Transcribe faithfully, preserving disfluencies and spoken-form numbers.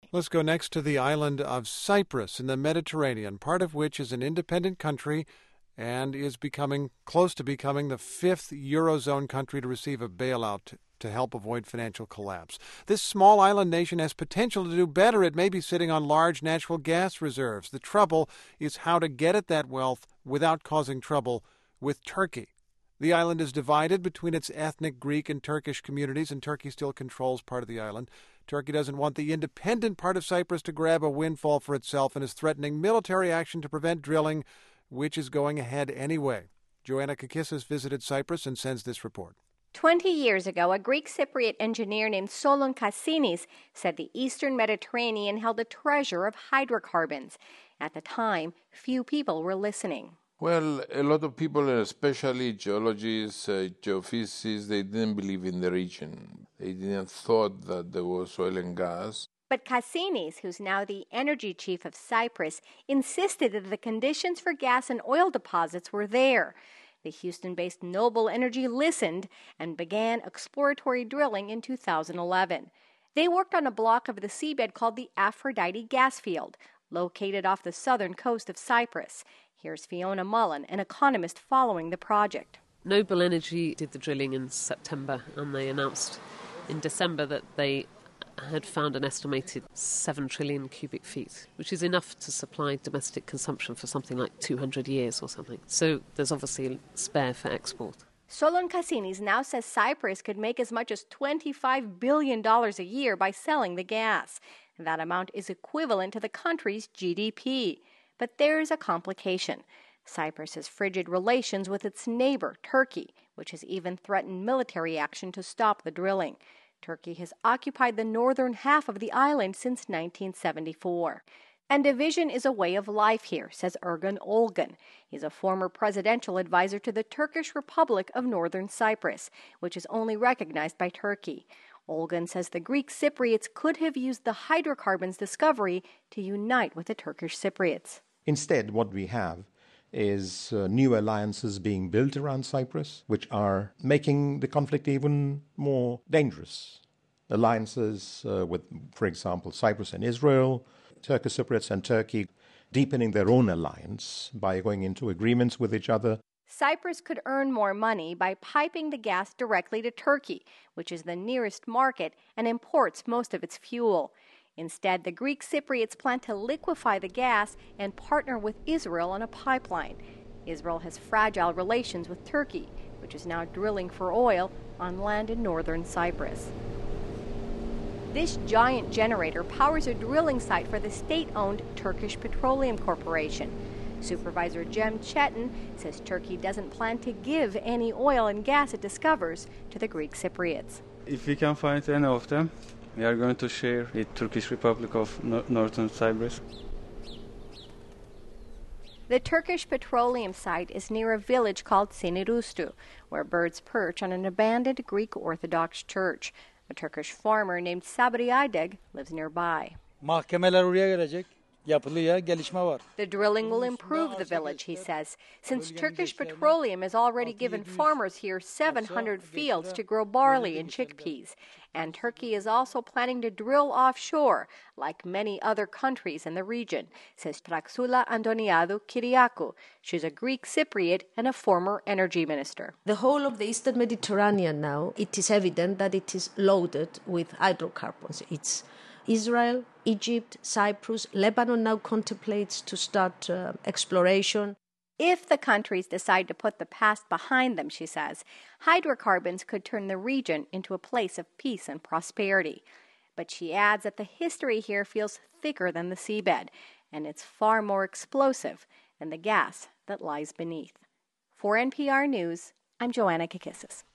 Let's go next to the island of Cyprus in the Mediterranean, part of which is an independent country and is becoming close to becoming the fifth Eurozone country to receive a bailout to help avoid financial collapse. This small island nation has potential to do better. It may be sitting on large natural gas reserves. The trouble is how to get at that wealth without causing trouble with Turkey. The island is divided between its ethnic Greek and Turkish communities, and Turkey still controls part of the island. Turkey doesn't want the independent part of Cyprus to grab a windfall for itself and is threatening military action to prevent drilling, which is going ahead anyway. Joanna Kakissis visited Cyprus and sends this report. Twenty years ago, a Greek Cypriot engineer named Solon Kassinis said the eastern Mediterranean held a treasure of hydrocarbons. At the time, few people were listening. Well, a lot of people, especially geologists, uh, geophysicists, they didn't believe in the region. They didn't thought that there was oil and gas. But Kassinis, who's now the energy chief of Cyprus, insisted that the conditions for gas and oil deposits were there. The Houston-based Noble Energy listened and began exploratory drilling in two thousand eleven. They worked on a block of the seabed called the Aphrodite gas field, located off the southern coast of Cyprus. Here's Fiona Mullen, an economist following the project. Noble Energy did the drilling in September, and they announced in December that they had found an estimated seven trillion cubic feet, which is enough to supply domestic consumption for something like two hundred years or something. So there's obviously a spare for export. Solon Kassinis now says Cyprus could make as much as twenty-five billion dollars a year by selling the gas. That amount is equivalent to the country's G D P. But there's a complication. Cyprus has frigid relations with its neighbor, Turkey, which has even threatened military action to stop the drilling. Turkey has occupied the northern half of the island since nineteen seventy-four. And division is a way of life here, says Ergun Olgun. He's a former presidential advisor to the Turkish Republic of Northern Cyprus, which is only recognized by Turkey. Olgun says the Greek Cypriots could have used the hydrocarbons discovery to unite with the Turkish Cypriots. Instead, what we have is uh, new alliances being built around Cyprus, which are making the conflict even more dangerous. Alliances uh, with, for example, Cyprus and Israel, Turkish Cypriots and Turkey deepening their own alliance by going into agreements with each other. Cyprus could earn more money by piping the gas directly to Turkey, which is the nearest market and imports most of its fuel. Instead, the Greek Cypriots plan to liquefy the gas and partner with Israel on a pipeline. Israel has fragile relations with Turkey, which is now drilling for oil on land in northern Cyprus. This giant generator powers a drilling site for the state-owned Turkish Petroleum Corporation. Supervisor Cem Çetin says Turkey doesn't plan to give any oil and gas it discovers to the Greek Cypriots. If we can find any of them, we are going to share with Turkish Republic of no- Northern Cyprus. The Turkish petroleum site is near a village called Sinirustu, where birds perch on an abandoned Greek Orthodox church. A Turkish farmer named Sabri Aydeg lives nearby. Mahkemeler oraya gelecek. Yapılıya gelişme var. The drilling will improve the village, he says, since Turkish Petroleum has already given farmers here seven hundred fields to grow barley and chickpeas. And Turkey is also planning to drill offshore, like many other countries in the region, says Praxoula Antoniadou Kyriakou. She's a Greek Cypriot and a former energy minister. The whole of the Eastern Mediterranean now, it is evident that it is loaded with hydrocarbons. It's Israel, Egypt, Cyprus, Lebanon now contemplates to start uh, exploration. If the countries decide to put the past behind them, she says, hydrocarbons could turn the region into a place of peace and prosperity. But she adds that the history here feels thicker than the seabed, and it's far more explosive than the gas that lies beneath. For N P R News, I'm Joanna Kakissis.